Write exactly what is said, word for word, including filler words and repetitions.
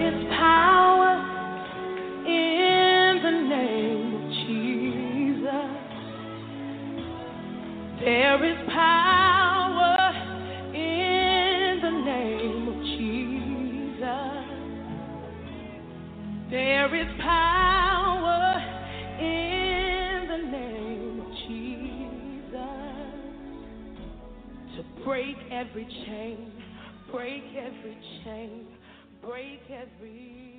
is power in the name of Jesus. There is power in the name of Jesus. There is power in the name of Jesus to break every chain, break every chain, break every